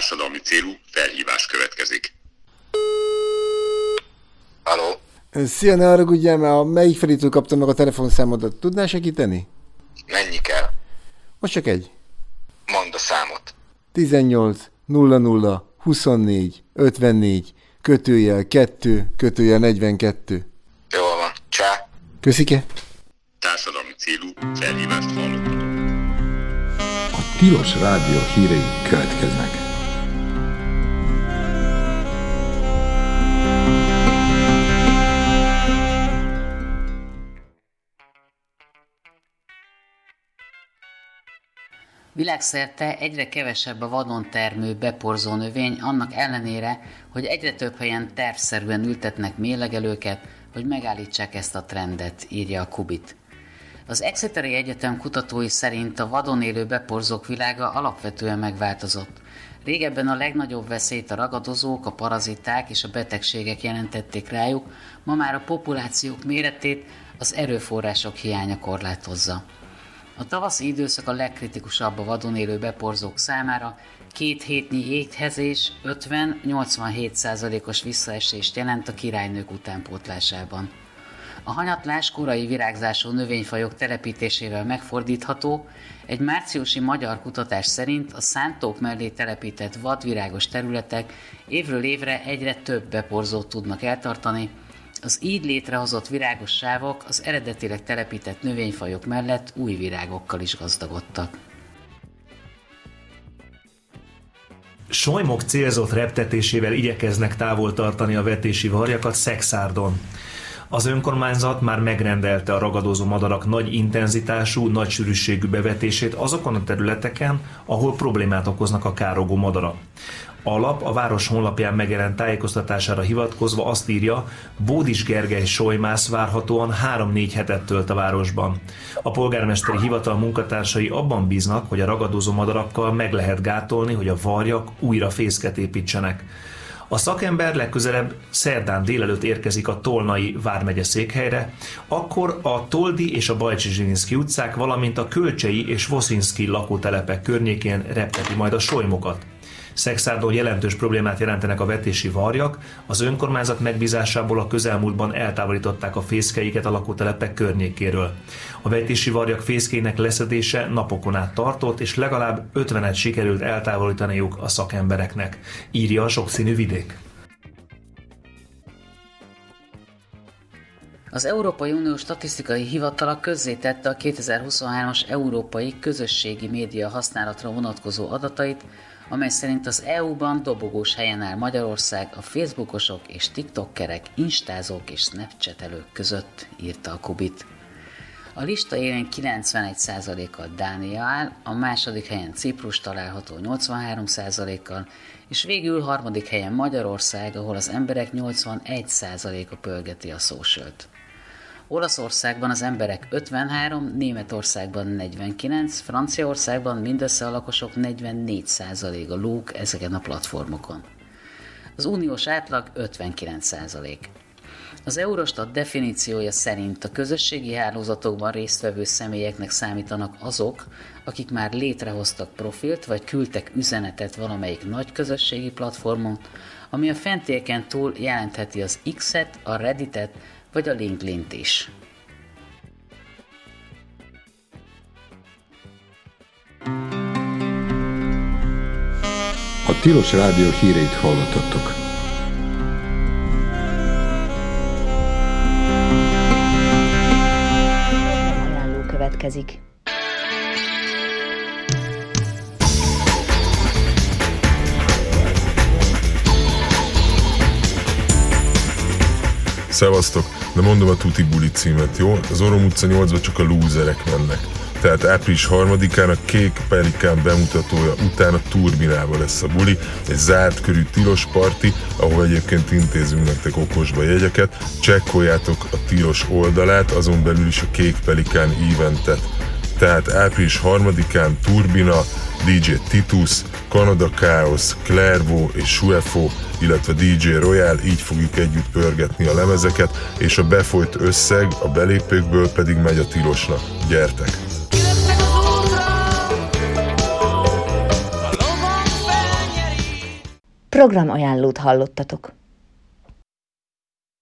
Társadalmi célú felhívás következik. Halló? Szia, ne haragudjál, mert a melyik felitől kaptam meg a telefonszámodat. Tudnál segíteni? Mennyi kell? Most csak egy. Mondd a számot. 18 00 24 54 /2 /42. Jól van. Csá. Köszike. Társadalmi célú felhívást hallottatok. A Tilos Rádió hírei következnek. Világszerte egyre kevesebb a vadon termő, beporzó növény, annak ellenére, hogy egyre több helyen tervszerűen ültetnek méhlegelőket, hogy megállítsák ezt a trendet, írja a Kubit. Az Exeteri Egyetem kutatói szerint a vadon élő beporzók világa alapvetően megváltozott. Régebben a legnagyobb veszélyt a ragadozók, a paraziták és a betegségek jelentették rájuk, ma már a populációk méretét az erőforrások hiánya korlátozza. A tavaszi időszak a legkritikusabb a vadon élő beporzók számára, 2 hétnyi éghezés 50-87%-os visszaesést jelent a királynők utánpótlásában. A hanyatlás korai virágzású növényfajok telepítésével megfordítható, egy márciusi magyar kutatás szerint a szántók mellé telepített vadvirágos területek évről évre egyre több beporzót tudnak eltartani, az így létrehozott virágos sávok az eredetileg telepített növényfajok mellett új virágokkal is gazdagodtak. Solymok célzott reptetésével igyekeznek távol tartani a vetési varjakat Szekszárdon. Az önkormányzat már megrendelte a ragadozó madarak nagy intenzitású, nagy sűrűségű bevetését azokon a területeken, ahol problémát okoznak a károgó madarak. A lap a város honlapján megjelent tájékoztatására hivatkozva azt írja, Bódis Gergely solymász várhatóan 3-4 hetet tölt a városban. A polgármesteri hivatal munkatársai abban bíznak, hogy a ragadozó madarakkal meg lehet gátolni, hogy a varjak újra fészket építsenek. A szakember legközelebb szerdán délelőtt érkezik a Tolnai vármegye székhelyre, akkor a Toldi és a Bajcsy-Zsilinszky utcák, valamint a Kölcsei és Voszinszky lakótelepek környékén repteti majd a solymokat. Szekszárdon jelentős problémát jelentenek a vetési varjak, az önkormányzat megbízásából a közelmúltban eltávolították a fészkeiket a lakótelepek környékéről. A vetési varjak fészkének leszedése napokon át tartott, és legalább 50-et sikerült eltávolítaniuk a szakembereknek, írja a Sokszínű Vidék. Az Európai Unió Statisztikai Hivatala közzétette a 2023-as európai közösségi média használatra vonatkozó adatait, amely szerint az EU-ban dobogós helyen áll Magyarország a Facebookosok és TikTokkerek, instázók és snapchatelők között, írta a Kubit. A lista élén 91%-kal Dánia áll, a második helyen Ciprus található 83%-kal, és végül harmadik helyen Magyarország, ahol az emberek 81%-a pörgeti a socialt. Olaszországban az emberek 53, Németországban 49, Franciaországban mindössze a lakosok 44%-a lóg ezeken a platformokon. Az uniós átlag 59%. Az Eurostat definíciója szerint a közösségi hálózatokban résztvevő személyeknek számítanak azok, akik már létrehoztak profilt vagy küldtek üzenetet valamelyik nagy közösségi platformon, ami a fentieken túl jelentheti az X-et, a Redditet vagy a LinkedIn-t is. A Tilos Rádió híreit hallottatok. Ajánló következik. Szevasztok, de mondom a Tuti Buli címet, jó? Az Orom utca 8-ba csak a lúzerek mennek. Tehát április 3-án a Kék Pelikán bemutatója után a Turbinában lesz a buli, egy zárt körű tilos parti, ahol egyébként intézünk nektek okosba jegyeket. Csekkoljátok a tilos oldalát, azon belül is a Kék Pelikán eventet. Tehát április 3-án Turbina, DJ Titus, Canada Chaos, Clairvaux és Suefo, illetve DJ Royal, így fogjuk együtt pörgetni a lemezeket, és a befolyt összeg a belépőkből pedig megy a tilosnak. Gyertek! Programajánlót hallottatok.